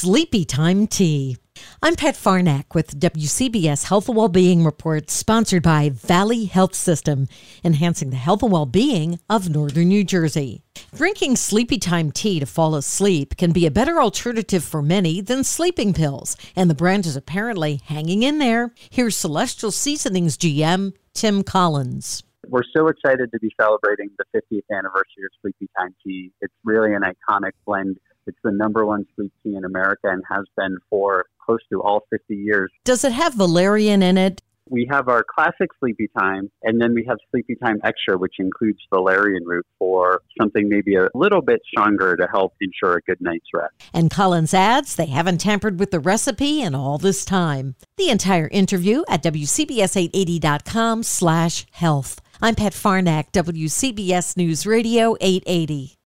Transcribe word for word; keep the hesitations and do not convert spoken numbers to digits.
Sleepy Time Tea. I'm Pat Farnack with W C B S Health and Wellbeing Report, sponsored by Valley Health System, enhancing the health and well-being of Northern New Jersey. Drinking Sleepy Time tea to fall asleep can be a better alternative for many than sleeping pills, and the brand is apparently hanging in there. Here's Celestial Seasonings G M Tim Collins. We're so excited to be celebrating the fiftieth anniversary of Sleepy Time tea. It's really an iconic blend. It's the number one sleep tea in America and has been for close to all fifty years. Does it have valerian in it? We have our classic Sleepy Time, and then we have Sleepy Time Extra, which includes valerian root for something maybe a little bit stronger to help ensure a good night's rest. And Collins adds they haven't tampered with the recipe in all this time. The entire interview at W C B S eight eighty dot com slash health. I'm Pat Farnack, W C B S News Radio eight eighty.